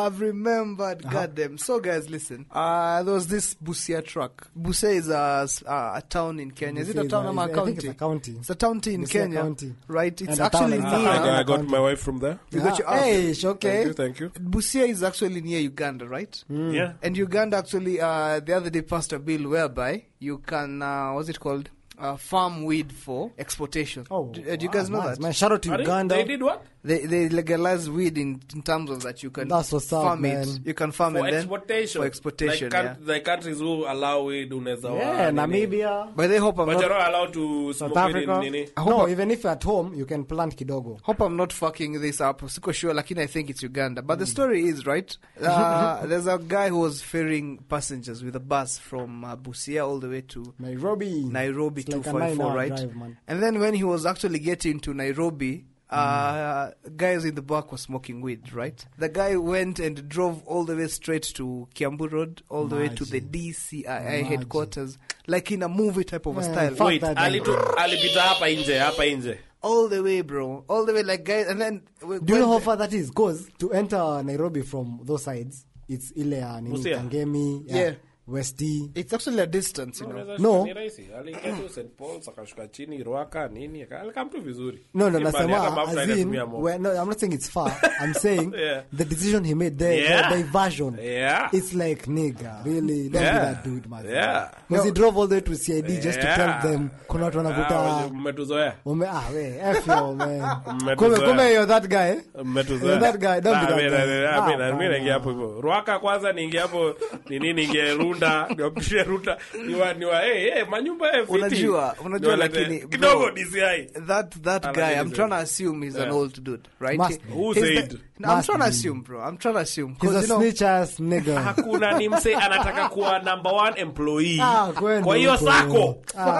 Goddamn. So guys, listen. There was this Busia truck. Busia is a town in Kenya. Is it a town or a county? I think it's a county. It's a county in Kenya. County. Right? It's And actually near. I got my wife from there. You got your hey, okay. Thank you. Busia is actually near Uganda, right? Yeah. And Uganda actually, the other day passed a bill whereby you can, what's it called? Farm weed for exportation. Oh, do you guys know that? Man, shout out to Uganda. They did what? They legalized weed in terms of that you can That's what's up, farm man. it. You can farm For it then exportation. for exportation. Like countries who allow weed unaweza. Yeah, Namibia. But they hope I'm But not. you're not allowed to South smoke weed Africa. in nini. No, even if you're at home, you can plant kidogo. Hope I'm not fucking this up. Siko sure, lakini I think it's Uganda. But the story is, right, there's a guy who was ferrying passengers with a bus from Busia all the way to Nairobi it's 244, like right? Drive, man. And then when he was actually getting to Nairobi, guys in the back were smoking weed, right? The guy went and drove all the way straight to Kiambu Road, all the way to the DCII headquarters, like in a movie type of a style. Wait, alipita hapa nje. All the way, bro. All the way, like, guys, and then... Do you know how far that is? Because to enter Nairobi from those sides, it's Ilea, Kangemi, Yeah. Westi. It's actually a distance, you know. No. Aliingia tu St. Paul's akashuka chini Ruaka nini alikam tu vizuri. No, Hata nasema mafuta as in, inatumia more. no, I'm not saying it's far. I'm saying Yeah. the decision he made there, Yeah. the diversion. Yeah. It's like, nigga, really, don't be that dude, man. Yeah. Because he drove all the way to CID just to tell them, kuna watu wanavuta. Mmetuzoea. F yo, man. Mmetuzoea. Kume you're that guy. Mmetuzoea. You're that guy, don't be that guy. Mimi naingia hapo hivyo. Ruaka kwanza niingia hapo niingia Runda, niopishie Runda. Niwa manyumba fiti. Unajua lakini kidogo DCI. That guy, I'm trying to assume he's an old dude, right? Who said? I'm trying to assume, bro. I'm trying to assume. He's a You know, snitch ass nigga. Hakuna ni mse anataka kuwa number 1 employee. Kwenda Kwa hiyo huko. sako.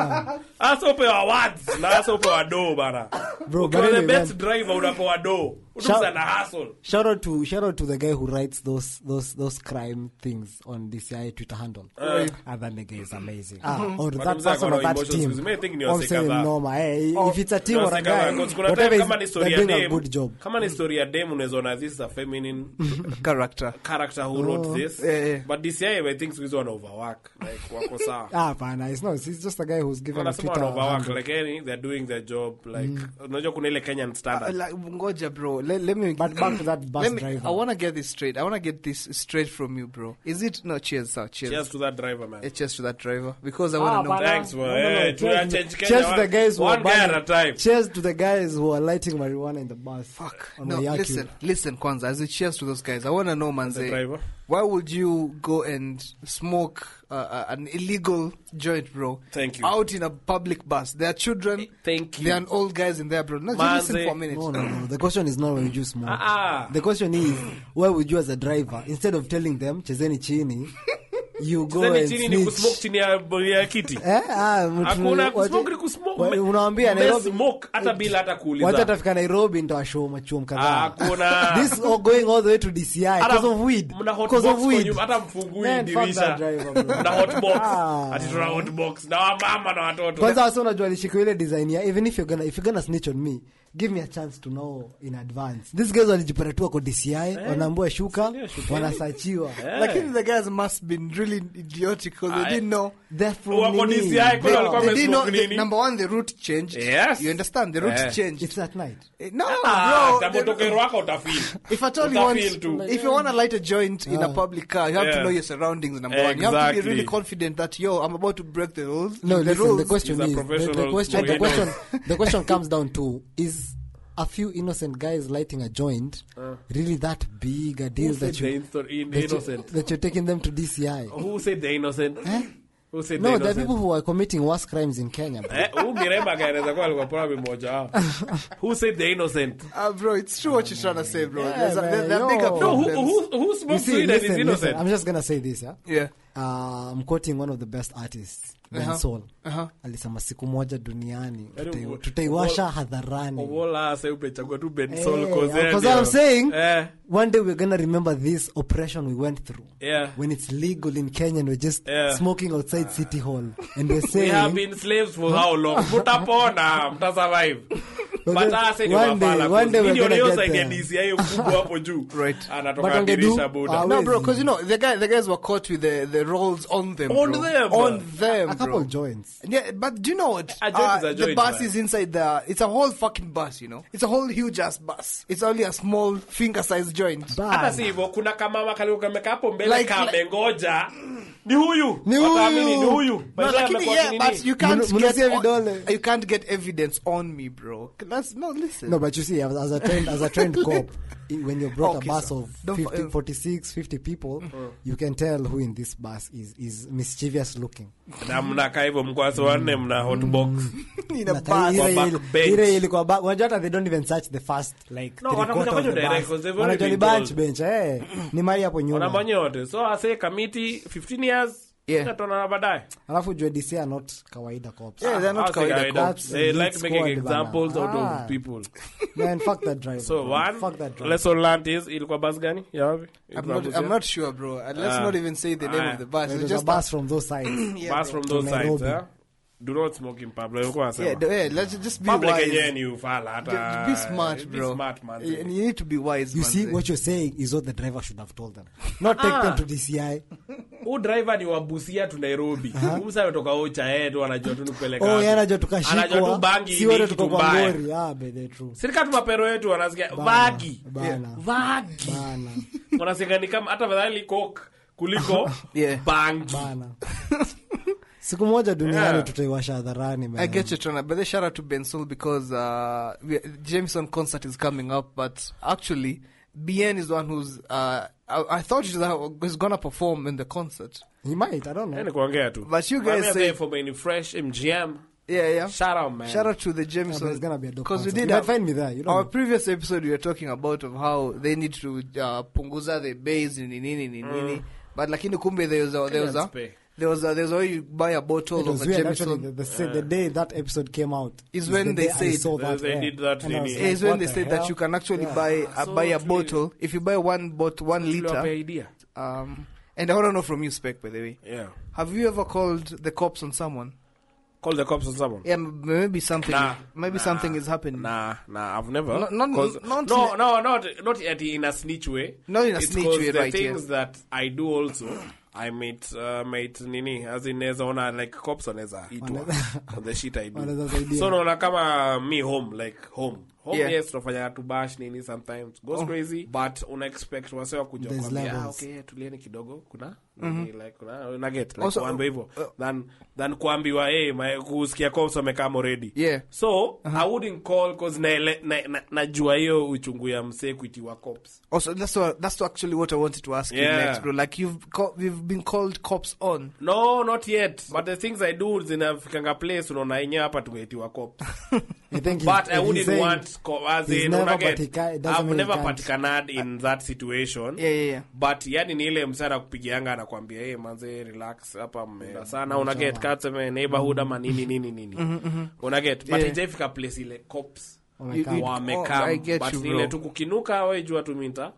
Asa upewa awards na asa upewa do bana. Bro, Ukiwa but the anyway, best driver unapewa do. Unusa na hustle. Shout out to the guy who writes those crime things on DCI Twitter handle. And that nigga is amazing. Or that person of that team. I'm saying normal. Hey, if it's a team or a guy, whatever is, they're doing a good job. Kama ni story ya dem unaweza ona this is a feminine character who wrote this. Yeah. But DCI I think squeeze one overwork. Like wako sawa. Fine. It's just a guy who's given a Wanasema Twitter overwork handle. like they're doing their job like unajua kuna ile Kenyan standard. like, ngoja, bro. Let me. But back to that bus driver. I want to get this straight. I want to get this straight from you, bro. Is it no? Cheers, sir. Cheers to that driver, man. Cheers to that driver because I want to know. Thanks, man. Cheers to the guys who one are guy burning. at a time. Cheers to the guys who are lighting marijuana in the bus. Fuck. On No, Mayaki. listen, Kwanza. As a cheers to those guys, I want to know, man. The driver. Why would you go and smoke an illegal joint, bro? Thank you. Out in a public bus. There are children. Thank you. There are old guys in there, bro. No, just listen for a minute. No. The question is not why would you smoke. Ah. The question is, why would you as a driver, instead of telling them, chezeni chini, you go Chezeni and chini ni kusmoke snitch. chini ya kiti. Hakuna kusmoke ni kusmoke. Unawaambia Nairobi. Smoke hata bila hata kuuliza. Wacha tafika Nairobi nitawashow machuo kadhaa. Hakuna. This all going all the way to DCI because of weed. Mna hot Because box of weed. hata mfungui Man, fuck dirisha. that driver, bro. Mna hot box. Ah. Ati tuna hot box na wamama na watoto. Kwanza wasa unajua alishika ile design ya even if you're gonna snitch on me, give me a chance to know in advance. These guys walijipata tu kwa DCI, wanaambua shuka, wanasachiwa. Lakini the guys must been really idiotic because they didn't know they're from DCI they didn't know number one, the route changed. Yes. You understand? The route changed. It's at night. No, bro. Tabotokero wako utafeel. If at all if you want to light a joint in a public car, you have to know your surroundings, number one. You have to be really confident that, I'm about to break the rules. No, the listen, rules. the question is, the question comes down to, is a few innocent guys lighting a joint really that big a deal that you're taking them to DCI? Who said they're innocent? Who said no, there are people who are committing worse crimes in Kenya. Who said they're innocent? Bro, it's true what you're trying to say, bro. Yeah, they're bigger problems. Who smokes weed and is innocent? Listen, I'm just gonna say this, Yeah. I'm quoting one of the best artists, Ben Sol. Alisema siku moja duniani tutaiwasha hadharani. Because I'm saying one day we're gonna remember this oppression we went through. Yeah. When it's legal in Kenya and we're just smoking outside City Hall and we're saying we have been slaves for how long? Put up on mta survive. But I said one day we're gonna get there. DCI kubwa hapo juu. Right. Anatoka dirisha buda. No, bro, because the guys were caught with the rolls on them. On them. A couple joints. Yeah, but do you know what? A joint is a joint, the bus is inside the. It's a whole fucking bus, It's a whole huge ass bus. It's only a small finger-sized joint. Hata si hivyo kuna kamama kamekaa hapo mbele kamengoja. Ni huyu. No, but you can't get evidence on me, bro. Listen. No, but you see, as a trained cop, when you brought a bus of 50 people, you can tell who in this bus is mischievous looking. Na mnakaa hivyo mkwaso wanne mna hotbox. In a bus. Ile ilikuwa back. Wajata they don't even search the first like no, wanakuja bench. Ni mali hapo nyuma. Wanamanyote. So I say committee 15 years. Yeah. Tutaona baadaye. Alafu jua DC are not kawaida cops. Yeah, they're not kawaida cops. They like making examples out of people. Man, fuck that driver. So one, fuck that driver. lesson learned is ilikuwa bus gani? I'm not sure, bro. Let's not even say the name of the bus. It's just a bus from those sides. Bus from those sides, do not smoke in public. Let's just be public wise. Be smart, bro. Be smart, man. You need to be wise, You see, what you're saying is what the driver should have told them. Not take them to DCI. Who driver ni wabusia to Nairobi. Umsa yotoka ocha tu anajua tu nipeleka. Anajua tukashikwa. Anajua tu bangi si wote tuko kwa mbaya. ngori. But they true. Sirika tu mapero yetu wanasikia vagi. Vagi. Wanasikia ni kama hata badali coke kuliko bangi. Siku moja duniani tutaiwasha hadharani, man. I get you, Trona. But shout out to Ben Sol because Jameson concert is coming up. But actually, BN is the one who's... I thought he's gonna perform in the concert. He might, I don't know. But you guys say... for any fresh MGM. Yeah. Shout out, man. Shout out to the Jameson. It's gonna be a dope concert. Because we did find me there. You our previous episode, we were talking about of how they need to punguza the bass in But lakini kumbe there was a way you buy a bottle of a Jameson. Actually, the day that episode came out is when they said they did that. Is when they said that you can actually buy a bottle if you buy 1 liter. And I want to know from you, Spec, by the way. Yeah. Have you ever called the cops on someone? Call the cops on someone? Yeah, maybe something. Something is happening. Nah, I've never. Not in a snitch way. Not in a snitch way, right? The things that I do also. I made nini as in neza ona like cops oneza itwa on the shit I do. So naona kama me home yes tunafanya tu bash nini sometimes goes crazy but una expect wasewa kuja kwambia okay tulieni kidogo kuna like kuna get like kuambiwa hivyo than kuambiwa kusikia cops wamekaa already. Yeah. So I wouldn't call cause najua hiyo uchungu ya msee kuitiwa cops. Also that's actually what I wanted to ask you next, bro. Like you've been called cops on. No, not yet. But the things I do zinafikanga place unaona yenyewe hapa tumeitiwa cops. But I wouldn't want as in I've never patikanad in that situation. Yeah. But yani ni ile msara kupigianga anakuambia manze relax hapa mmeenda sana una get cuts neighborhood ama nini. Una get but ijafika place ile cops wamekaa but ile tu kukinuka wewe jua tu minta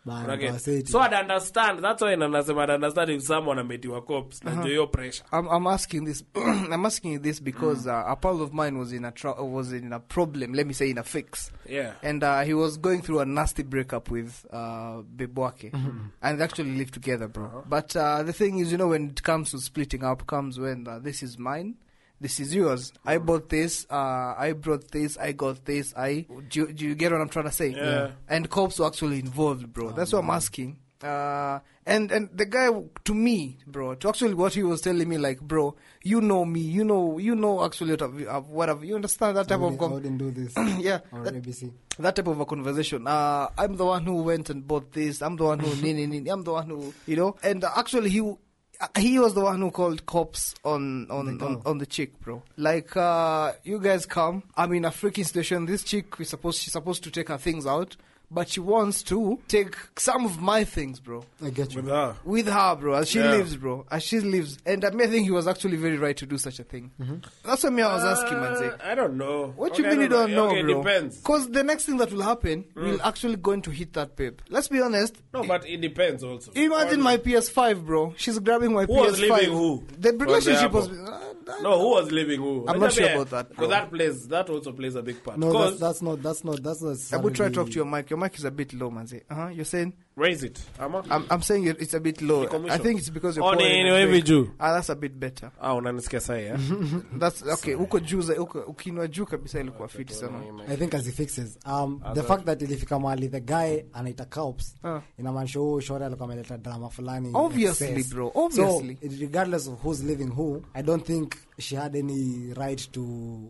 Bana, Unageti? baseti. So I'd understand. That's why I'd understand if someone ametiwa cops. Like your pressure. I'm asking this. I'm asking you this because a pal of mine was in a problem. Let me say in a fix. Yeah. And he was going through a nasty breakup with Bebwake, and they actually live together, bro. But the thing is, when it comes to splitting up, comes when this is mine, this is yours. I bought this. I brought this. I got this. Do you get what I'm trying to say? Yeah. And cops were actually involved, bro. That's what I'm asking. And the guy, to me, bro, to actually what he was telling me, like, bro, you know me, you know actually whatever. You understand that type of I wouldn't do this. yeah, Or that, ABC. that type of a conversation. I'm the one who went and bought this. I'm the one who I'm the one who And actually, he was the one who called cops on the chick, bro. Like, you guys come. I'm in a freaking situation. This chick she's supposed to take her things out, but she wants to take some of my things, bro. I get you. With her, bro, as she lives, bro. As she lives. And I think he was actually very right to do such a thing. That's what I was asking, man. I don't know. What you mean you don't know, okay, bro? Depends. Because the next thing that will happen, we're actually going to hit that babe. Let's be honest. No, but it depends also. Imagine my PS5, bro. She's grabbing my PS5. Who was leaving who? The relationship was... No, who was leaving who? I'm not sure about that, bro. Because that also plays a big part. No, that's not. I would try to talk to your mic. Your mic is a bit low, man. You're saying? Raise it. I'm saying it's a bit low. I think it's because you're On pouring juu. that's a bit better. Unanisikia sahi, yeah? That's okay. Uko juu ukiinua juu kabisa ilikuwa fiti sana. I think as he fixes, the fact that ilifika mahali the guy anaita cops, inamaanisha huyo shore alikuwa ameleta drama fulani. Obviously, excess. bro. Obviously. So, regardless of who's living who, I don't think she had any right to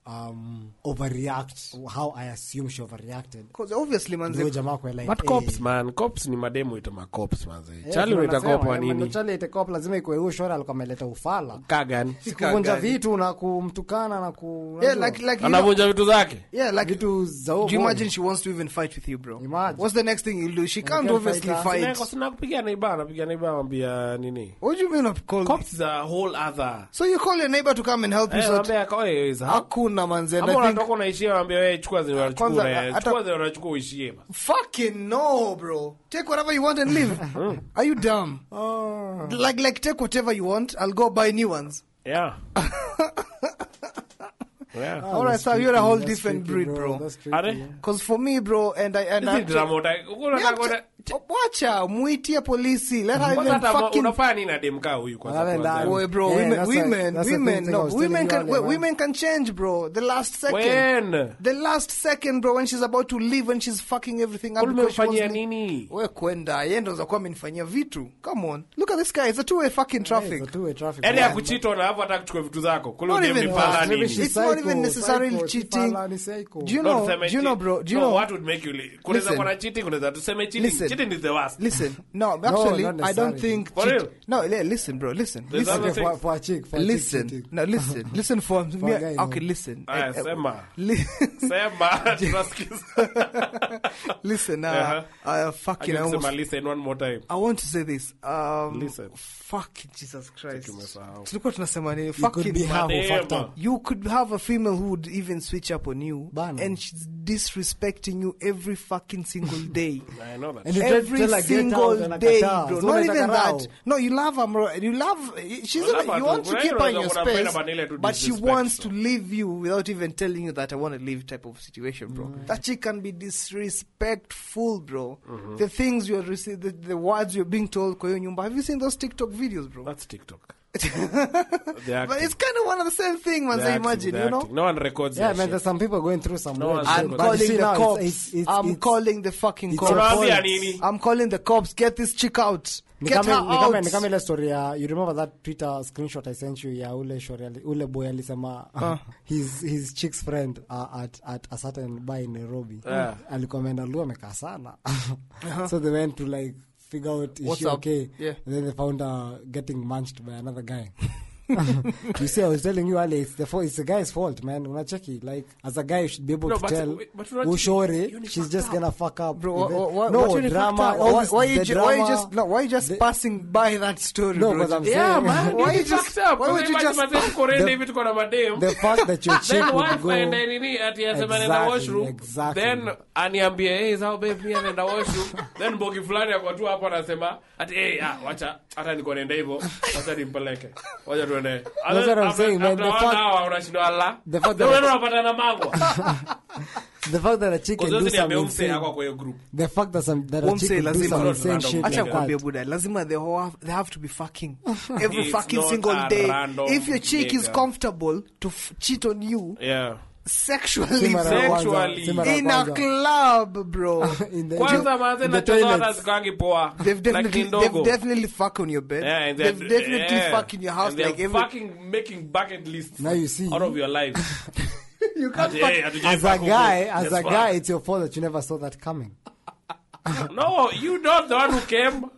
overreact how I assume she overreacted. Because obviously, man. But cops, man. Cops ni mademu ita macops, man. Charlie unaita cop wa nini? Charlie ita cop lazima ikuwe huyo shore alikuwa ameleta ufala. Kagani. Kuvunja vitu na kumtukana na Yeah, like anavunja vitu zake. Yeah, like vitu za do you imagine she wants to even fight with you, bro? Imagine. What's the next thing you'll do? She can't obviously fight. Sina kupigia neighbor ambia nini? What do you mean of call? Cops is a whole other. So you call your neighbor to come and help you sort? Hakuna manze. Unataka unaishia ambia wewe chukua zile unachukua uishie. Fucking no, bro. Take whatever you want and leave. Are you dumb? Like take whatever you want. I'll go buy new ones. Yeah. Yeah. All right, so you're a whole different breed, bro. Because for me, bro, and wacha muitie polisi, let her even fucking unafanya nini na demka huyu kwanza? Boy, bro, women can change, bro. The last second, bro, when she's about to leave, when she's fucking everything up because she wants nini? Wewe kwenda yeye ndo zakuwa amenifanyia vitu. Come on, look at this guy. It's a two-way fucking traffic. It's a two-way traffic. Yaani akuchito na hapo hata kuchukua vitu zako. Kule ungempala nini? It's not even necessarily cheating. Do you know, bro? Do you know what would make you leave? Kunaweza kuwa cheating, kunaweza tuseme cheating. Cheating is the worst. Listen, no, actually, I don't think. For real? No, listen, bro, listen. For a chick. Listen. No, listen for me. Okay, listen. Sema. Listen, fucking. Listen one more time. I want to say this. Listen. Fucking Jesus Christ. You could have a female who would even switch up on you, Bana. and she's disrespecting you every fucking single day. I know that. And Every single day, bro. Not even that. No, you love her. You love. You want to keep her in your space, but she wants to leave you without even telling you that I want to leave. Type of situation, bro. That chick can be disrespectful, bro. The things you're receiving, the words you're being told. Have you seen those TikTok videos, bro? That's TikTok. But it's kind of one of the same thing, man. Imagine, you know. No one records. Yeah, man. There's some people going through some. I'm calling the cops. I'm calling the fucking cops. I'm calling the cops. Get this chick out. Get her out. Nikamele story ya, you remember that Twitter screenshot I sent you ya ule boy alisema his chick's friend at a certain bar in Nairobi. Alikuwa ameenda Luo amekaa sana. So they went to like figure out is she okay? Yeah. And then they found her getting munched by another guy. You see, I was telling you earlier, it's the guy's fault, man. Unacheki, like, as a guy, you should be able to tell Ushori, she's just gonna fuck up. Bro, no drama. Why you just passing by that story? No, bro? because I'm Yeah, saying, man. Why you just? Why would you just? the fact that your chick Then would wife go. aende ati asema nenda washroom. Exactly. Then aniambie hey sao babe mimi nenda washroom. Then mbogi fulani akwa tu hapo anasema ati hey wacha hata niko nenda hivyo. Wacha nimpeleke. Wacha tuende. That's what I'm saying, man. The fact unashinda ala. the fact Ndio that- unapata na mangwa. the fact that a chick can do Kozote some niambia umse insane, hako kwa hiyo group. the fact that a Won't chick say can do lazima. some insane Random. shit Acha like kwambia that. buda, lazima they have to be fucking every It's fucking not single a day. random If your chick is nigga. comfortable to cheat on you Yeah. sexually, Si mara ya kwanza, Sexually. si mara ya in a kwanza. club, bro. In the- Kwanza manze in the na chozo hata toilets. sikangi poa. They've Like ndogo. definitely fuck on your bed. Yeah, and they've definitely fuck in your house and they're like every. fucking making bucket lists Now you see. out of your life. You can't Ati, fuck. hey, ati, As a fuck guy, huko. as Yes, a fuck. guy, it's your fault that you never saw that coming. No, you not the one who came.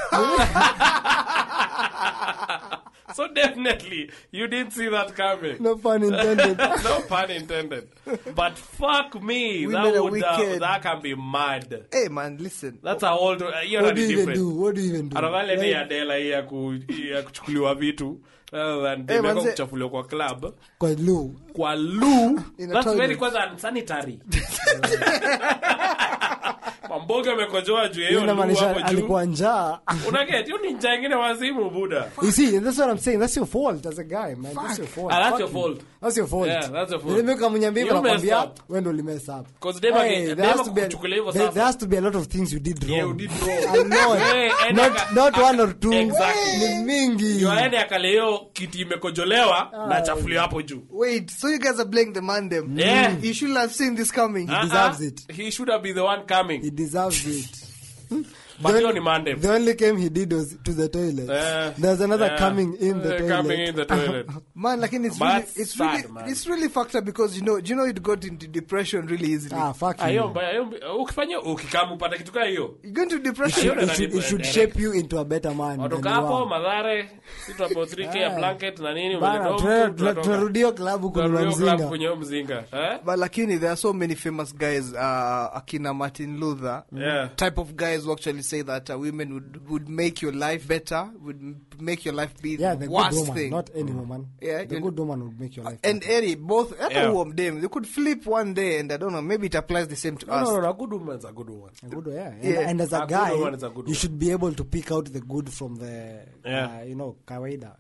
So definitely, you didn't see that coming. No pun intended. No pun intended. But fuck me, Women are that wicked. that can be mad. Hey man, listen. That's a whole. You're What not do you even different. do? What do you even do? Anavale ni Like, Adela hii ya kuchukuliwa vitu rather than Hey, demeko manze- kuchafuliwa kwa club. kwa Lou. Kwa loo, In a that's very toilet. kwanza unsanitary. Mamboga amekojoa juu ya hiyo Yeye loo inamaanisha hapo juu. alikuwa njaa. Unaget, hiyo ni njaa ingine wazimu buda. You see, and that's what I'm saying. That's your fault as a guy, man. That's your fault. That's Fuck your you. fault. That's your fault. Yeah, that's your fault. Ile mimi kama mnyambia You nakwambia messed up. wewe ndio ulimess up. 'Cause dema Hey, dema kuchukulia hivyo there sasa. has to be a lot of things you did wrong. Yeah, you did wrong. A lot. Hey, and Not one or two. Exactly. Ni mingi. Yoende akale hiyo kiti imekojolewa na chafuliwa hapo juu. Wait, so you guys are blaming the man them? Yeah. You should have seen this coming. deserves it. He should have been the one coming. He deserves it. But hiyo ni mandem. The only came he did was to the toilet. There's another coming in the toilet. Coming in the toilet. Man, like it's But really, sad, man. it's really fucked up because you got into depression really easily. Fuck Hiyo you. mbaya, ukifanya ukikamu upata kitu kama hiyo. You go into It depression. Hiyo should, it should direct. shape you into a better man. than Watoka you hapo are. madhare, situ hapo 3K ya blanket na nini Bana, tunarudia klabu kununua mzinga. kwenye mzinga. But lakini there are so many famous guys, akina Martin Luther, Yeah. type of guys who actually say that women would make your life better, would make your life be Yeah, the the worst good woman, thing. not any woman. Yeah, the you- good woman would make your life. And Eddie, both, Yeah. them, they could flip one day, and I don't know, maybe it applies the same to us. No, good woman's a good one. A good, yeah. Yeah. And as a A good guy, woman is a good you one. should be able to pick out the good from the, Yeah. kawaida.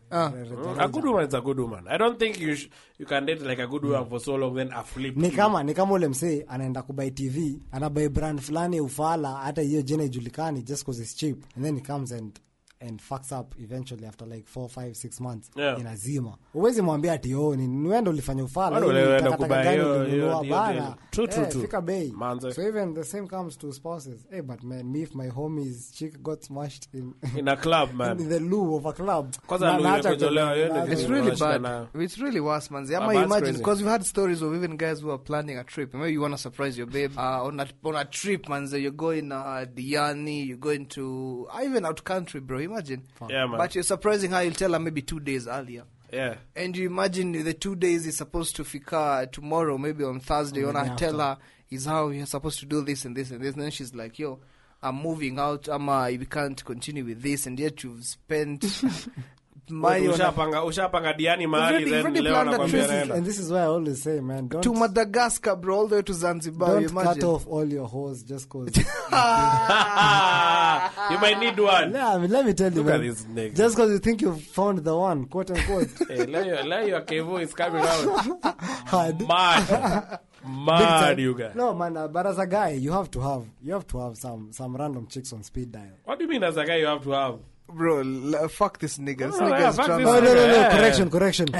A good woman is a good woman. I don't think you can date like a good woman for so long then a flip. Ni kama ule msee anaenda kubuy TV, anabuy brand fulani ufala, hata hiyo jina ijulikani just because it's cheap, and then he comes and fucks up eventually after like 4, 5, 6 months. Yeah. Inazima. Uwezi mwambia ati ni wewe ndo ulifanya ufala. Wewe ndo hii ulienda takataka kubuy gani hiyo ulinunua deal. bana. True. Fika bei. Manze. So even the same comes to spouses. Hey, but man, me if my homie's chick got smashed In a club, man. in the loo of a club. Kwanza na loo naacha imekojolewa, kwenye- yeye It's Yeah, really unashika bad. na- It's really worse, man. But Ama that's imagine, crazy. because we've had stories of even guys who are planning a trip. Maybe you want to surprise your babe on a trip, man. So you're going Diani, you're going to even out country, bro. Imagine. Yeah, man. But you're surprising her. You'll tell her maybe 2 days earlier. Yeah. And you imagine the 2 days is supposed to fika tomorrow, maybe on Thursday. You the wanna day tell after. her is how you're supposed to do this and this and this. And then she's like, yo, I'm moving out. We can't continue with this. And yet you've spent money on a Ushapanga Diani mahali You've then already leo planned a anakuambia trip. naenda. And this is why I always say, man, don't to Madagascar, bro, all the way to Zanzibar. You cut imagine. off all your hoes just cause. You might need one. Yeah, I mean, let me tell you, Look at man. this nigga. Just because you think you've found the one, quote unquote. Hey, leo your kevo is coming out. Hard. Mad, you guys. No, man, but as a guy, you have to have some random chicks on speed dial. What do you mean as a guy you have to have? Bro, fuck this nigga. This No, nigga's yeah, fuck drama. this Oh, no, Yeah. correction.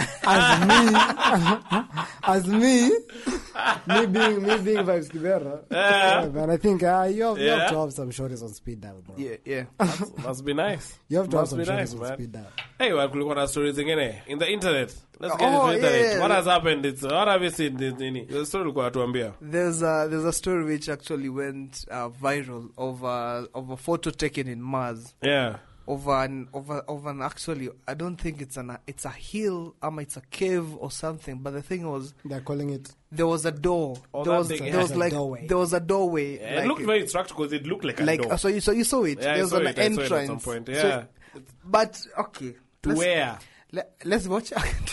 As me being Vibes Kibera, man, I think you have to have some shorties on speed dial, bro. Yeah. Must be nice. You have to have Must some be shorties nice, on man. speed dial. Hey, well, kulikuwa na stories zingine in the internet. Let's get Oh, into the internet. yeah. What has happened? What have you seen? The story ulikuwa atuambia. There's a story which actually went viral of a photo taken in Mars, Yeah. of an actually, I don't think it's a hill, it's a cave or something. But the thing was, They're calling it. there was a door. Oh, there was that thing, there was yeah. like Doorway. there was a doorway. It looked very structured because it looked like a door. So you saw it. Yeah, there was an I saw it entrance. at some point. Yeah. So, but okay. To where? Let's watch.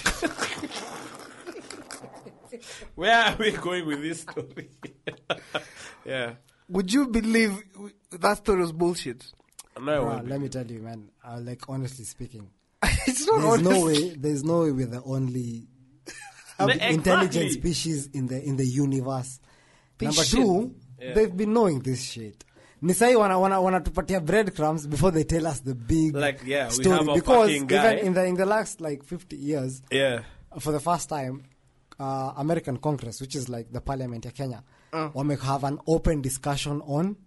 Where are we going with this story? Yeah. Would you believe that story was bullshit? No, I Bruh, won't. let me tell you, man. Like honestly speaking, It's not there's no honest. way. There's no way we're the only Exactly. intelligent species in the universe. Number Shit. two, Yeah. they've been knowing this shit. Nisai wana tupatia breadcrumbs before they tell us the big Like, yeah, we story. have a Because fucking guy. even in the last like 50 years, Yeah. for the first time, American Congress, which is like the parliament of Kenya, will have an open discussion on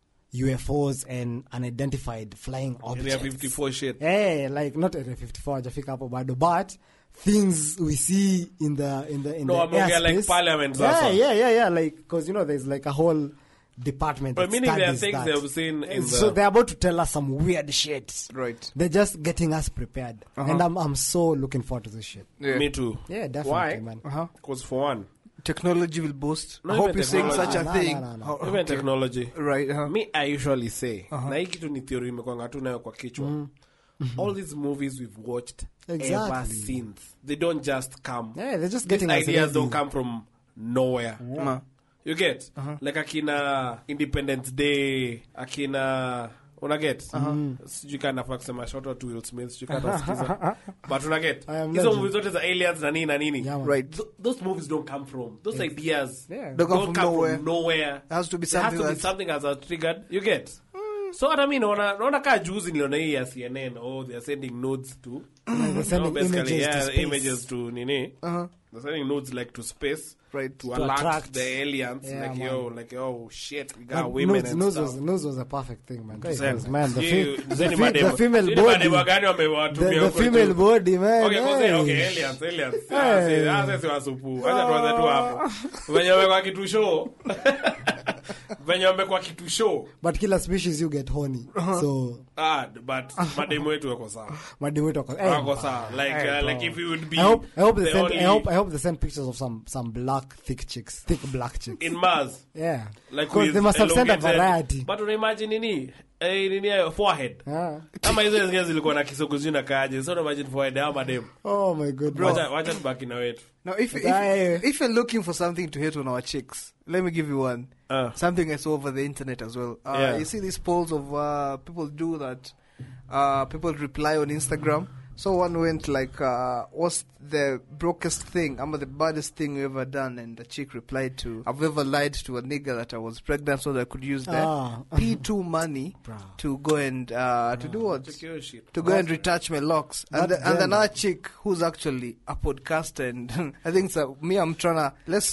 UFOs and unidentified flying objects. Area 54 shit. Yeah, like not Area 54, hajafika hapo bado, but things we see in the No, I'm okay, like airspace. parliament Yeah, sasa. yeah, like because there's like a whole department. But that meaning there are studies things that. they've seen in the... So they're about to tell us some weird shit. Right. They're just getting us prepared, and I'm so looking forward to this shit. Yeah. Me too. Yeah, definitely, Why? man. Because for one, Technology will boost. No, I hope even you're saying such a technology. thing. No. Oh, even okay. technology. Right. Me, I usually say, na hii kitu ni theory imekwanga tu nayo kwa kichwa. All these movies we've watched ever Exactly. since, they don't just come. Yeah, they're just These getting us ideas ready. don't come from nowhere. You get? Like akina Independence Day, akina... Unaget? Sijui kana nafaa kusema shout out to Will Smith, sijui kana tasikiza. But unaget? I am Hizo legend. movies zote za aliens na nini na nini. Yeah, man. Right. Those movies don't come from. Those ideas Yeah. Don't come from nowhere. It has to be There has something to be that's- something as a triggered. You get? So what I mean, naona kaa juzi niliona hii ya CNN, they are sending nodes to... They're sending basically, images to space. images to nini. They're sending nodes like to space. Right. To To alert attract. the aliens. Yeah, like, oh shit, we got But women nose, and nose stuff. was a perfect thing, man. Tuseme. Because, man, the Sijui female sijui body, mademo gani wamewatumia the huko female tu. body, man. Okay, hey. okay, aliens. Hey. Sasa si wasupu. Acha tuanze tu hapo. Venye wamekwa kitu show. Venye wamekwa kitu show. But kila species you get horny. So, But mademo wetu wako sawa. mademu wetu wako- Wako sawa. Like bro. if you would be I hope they the send. only I hope they send pictures of some black thick chicks, thick black chicks. in Mars. Yeah, Like because with they must have sent a elongated- variety. But unaimagine nini? Nini forehead. Yeah. Kama hizo zingine zilikuwa na kisogozi na kaje. So imagine forehead ama mademo. Oh my god, bro. Wacha tubaki na wetu. Now, if you're looking for something to hate on our chicks, let me give you one. Something I saw over the internet as well. Yeah. You see these polls of people do that. People reply on Instagram. So one went like, what's the brokest thing, the baddest thing you ever done? And the chick replied to, I've ever lied to a nigga that I was pregnant so that I could use the P2 money to go and, to do what? Secure shit. To go and retouch my locks. And another chick who's actually a podcaster, and I think so, me, I'm trying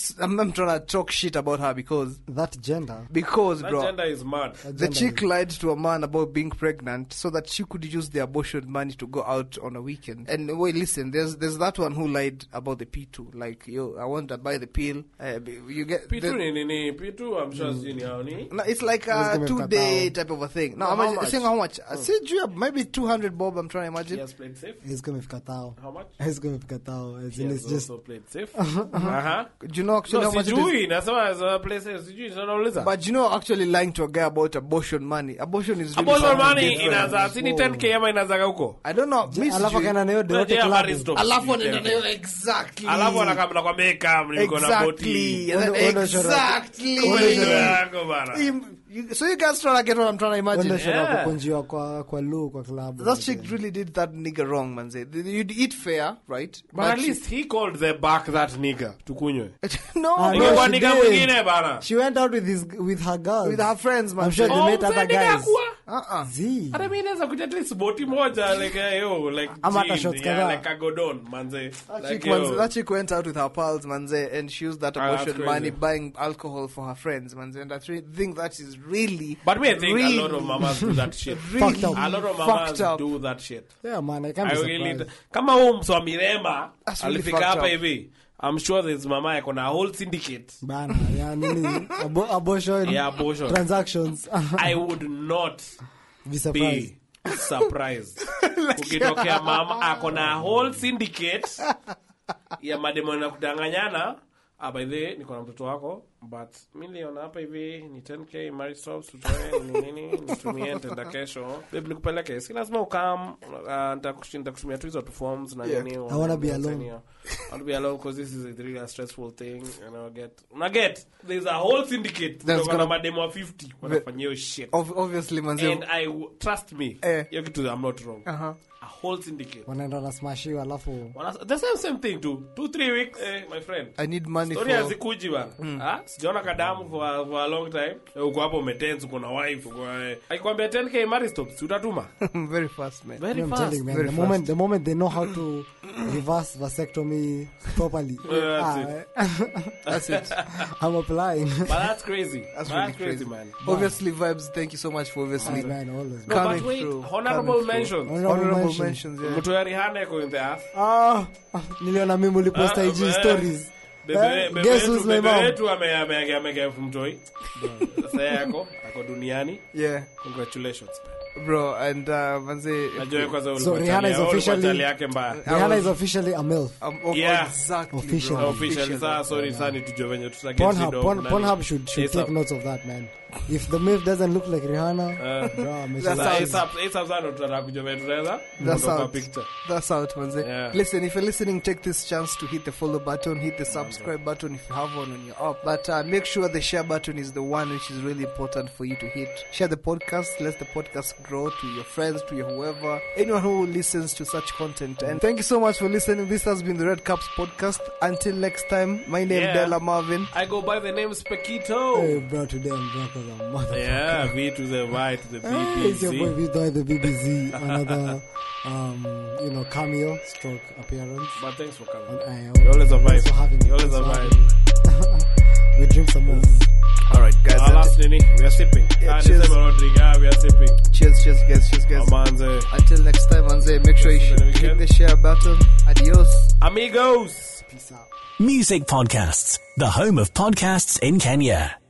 to talk shit about her because That gender. That bro, gender is mad. the chick lied to a man about being pregnant so that she could use the abortion money to go out on a weekend. And wait, listen, there's that one who lied about the P2. Like, yo, I want to buy the pill. You get P2 nini? P2 I'm sure sijui ni hao ni. No, it's like Let's a give him 2-day katao. type of a thing. No, How I'm much? saying how much. I said, maybe 200 bob. I'm trying to imagine. He has played safe. He's going to katao. How much? He's going to katao. As He in, has it's just. also played safe. Do you know actually No, how much it is? sijui. Nasema as a play safe. Sijui. Sana nauliza. But you know, actually lying to a guy about abortion money. Abortion is really Abortion something money different. inaza sini 10k ama inazaga huko. I don't know. Miss Alafu G. akaenda na hiyo Deote Yeah, Club. Aristo. Alafu anaenda nayo exactly. Alafu anakamna kwa makeup niko na boti. Exactly. And then Undo shora. exactly. Ndio yako bana. So you guys trying to get what I'm trying to imagine. Wende shora Yeah. kukunjiwa kwa lu kwa club. That chick really did that nigga wrong, man. You'd eat fair, right? But at least he called the back that nigga. Tukunywe. no, Ah, bro. no, Ingekuwa she nigga did. mwingine bana. She went out with her girls. With her friends, man. I'm sure they Oh, met other mzee nigga guys. akuwa. Z. Hata mimi naweza kuja at least boti moja like yo like Ama hata jeans, shots yeah, kadhaa. like a godon manze. Like, That chick went out with her pals, manze, and she used that Ah, that's abortion crazy. money buying alcohol for her friends, manze. And I think that is really. But me I think really, a lot of mamas do that shit. really Fucked up. A lot of fucked mamas up. do that shit. Yeah, man, I can't I be really surprised. kama huyu msomi Rema That's really alifika fucked hapa up. hivi. I'm sure there's mama yako na whole syndicate. Bana, yeah, nini? Abortion Yeah, abortion. transactions. I would not Be surprised. be surprise. Ukitokea mama ako na whole syndicate ya mademo na kudanganyana, by the way niko na mtoto wako, but milioni hapa hivi ni 10k marriage stops tutoe nini nitumie nenda kesho. Babe nikupeleke. Si lazima ukam nitakushindania tu hizo forms na nini. I want to be alone. I want to be alone because this is a really stressful thing, and I get there's a whole syndicate that's gonna mademo 50 wanafanyia shit. Obviously manze. And trust me, you kitu I'm not wrong. A whole syndicate. Wanaenda na smash you alafu The same thing too. 2-3 weeks, my friend. I need money Story hazikuji bana. Sijaona kadamu for a long time. Uko hapo umetense, uko na wife, uko akikwambia 10k marriage stops, utatuma. Very fast, man. Very fast. telling, man. The moment they know how to reverse vasectomy properly. That's it. I'm applying. But that's crazy. That's really really crazy, man. Obviously, Vibes, thank you so much for obviously Man, always. No, coming but wait, through. honorable coming mentions. through. Honorable mentions, yeah. Mtu ya Rihanna yuko in the earth. Niliona mimi uliposta IG stories. Guess who's my Bebe mom? wetu amegea mtoi. Sasa yako ako duniani. Yeah, Congratulations. bro, and manze, Najua kwanza So Rihanna is officially yake mbaya. Rihanna is officially a MILF. Yeah. exactly, Officially. bro. Officially, sorry, tujue venye tutageti Pornhub should take notes of that, man. If the MILF doesn't look like Rihanna, bro, That's out. picture. That's out, manze. Yeah. Listen, if you're listening, take this chance to hit the follow button, hit the subscribe button if you have one on your app. But make sure the share button is the one which is really important for you to hit. Share the podcast. Let the podcast grow to your friends, to your whoever, anyone who listens to such content. And thank you so much for listening. This has been the Red Caps podcast. Until next time, my name is Della Marvin. I go by the name Spekito. Hey, bro, today I'm drunk as a motherfucker. Yeah, V to the Y to the Hey, it's your boy BBC. Vito, the BBC. Another, cameo stroke appearance. But thanks for coming. And You always a thanks for having vibe. me. You always a Thanks for vibe. having me. We drink some more. Alright, guys. Last Nini, we are sipping. cheers. We are sipping. Cheers, guys. Amanze. Until next time, manze, make sure you hit the share button. Adios. Amigos. Peace out. Music Podcasts, the home of podcasts in Kenya.